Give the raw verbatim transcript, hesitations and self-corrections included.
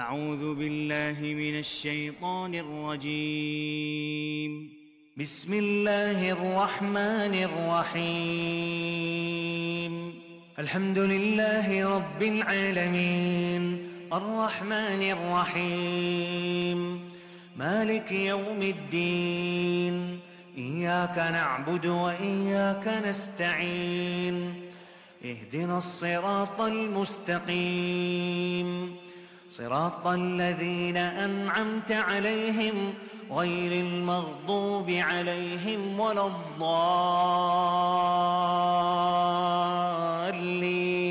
أعوذ بالله من الشيطان الرجيم. بسم الله الرحمن الرحيم. الحمد لله رب العالمين، الرحمن الرحيم، مالك يوم الدين. إياك نعبد وإياك نستعين، اهدنا الصراط المستقيم، صراط الذين أنعمت عليهم غير المغضوب عليهم ولا الضالين.